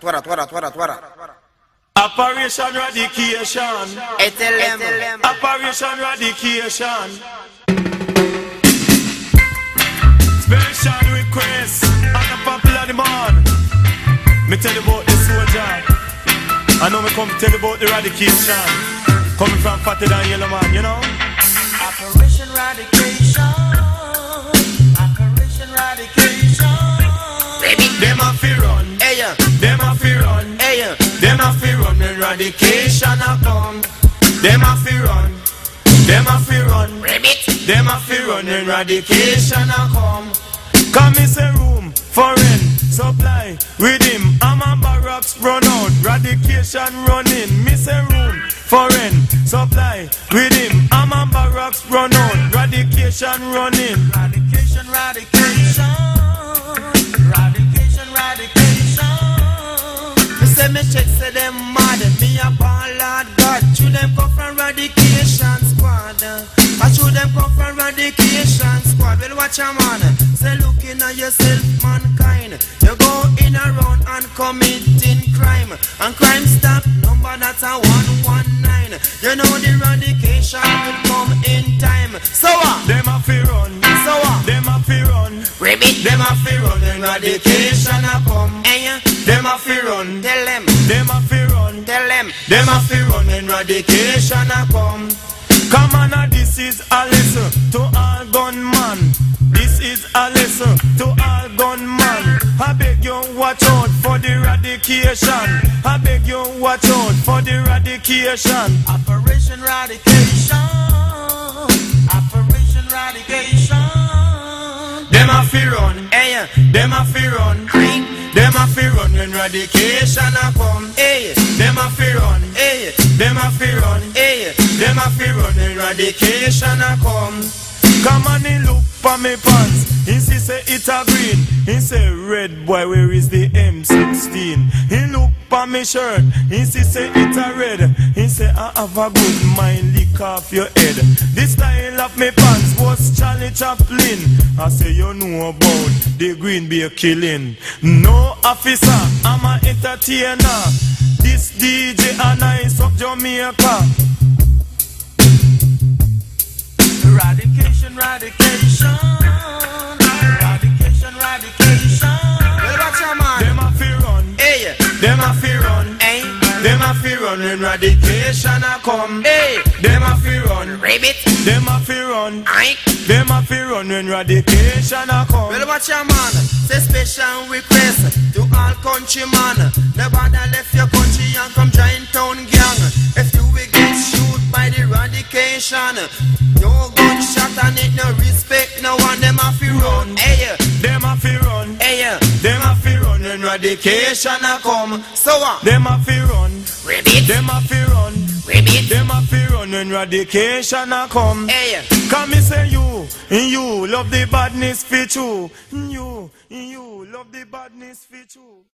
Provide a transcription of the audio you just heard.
Operation Radication. Operation Radication. Special request on the popular demand. Me tell you about the soldier. I know me come to tell you about the radication. Coming from Fatter Than Yellow Man, you know. Operation Radication. Operation Radication. Them a fi run. Them a fi run. Them a fi run when radication a come. Them a fi run. Them a fi run. Them a fi run when radication a come. Come is a room for rent, supply with him. I'm a barracks run out, radication running. Miss a room for rent, supply with him. I'm a barracks run out, radication running. Radication, radication. Radication, radication. Me say me check say them mad. Me a ball Lord God. Should them come from radication squad. I should them come from radication squad. Well watch a man. Say looking at yourself mankind. You go in around and committing crime. And crime stop number that's a 119. You know the radication will come in time. So what? Them a fi run. So what? Them a fi run. Them a fi run when radication a come. Them a fi run. Tell them. Them a fi run. Tell them. Them a fi run when radication a come. Come on, this is a lesson to all gunman. This is a lesson to all gunman. I beg you watch out for the radication. I beg you watch out for the radication. Operation Radication. Operation Radication. Them a fi run. Them a fi run. Them a fi run when radication a come. Them a fi run. Them a fi run. Them a fi run when radication a come. Come on, he look for me pants. He say it a green. He say red boy, where is the M16? He look for me shirt. He say it a red. He say I have a good mind, lick off your head. The style of me pants was Charlie Chaplin. I say you know about the Green Bay killing. No officer, I'm a entertainer. This DJ and I suck Jamaica. Radication, radication. Radication, radication. Well, watch your man. Them a fi run. Them a fi run. Them a fi run when radication a come. Them a fi run. Them a fi run. Them a fi run when radication a come. Well, watch your man. Say special request to all countrymen. Nobody left your country and come join town gang. If you will get shoot by the radication, no gunshot and it no respect no one. Them a fi run. Them a fi run. Them a fi run when radication a come. So what? Them a fi run. Them a fi run. Them a fi run when radication a come. Come me say you, in you love the badness fit you. You love the badness fit you.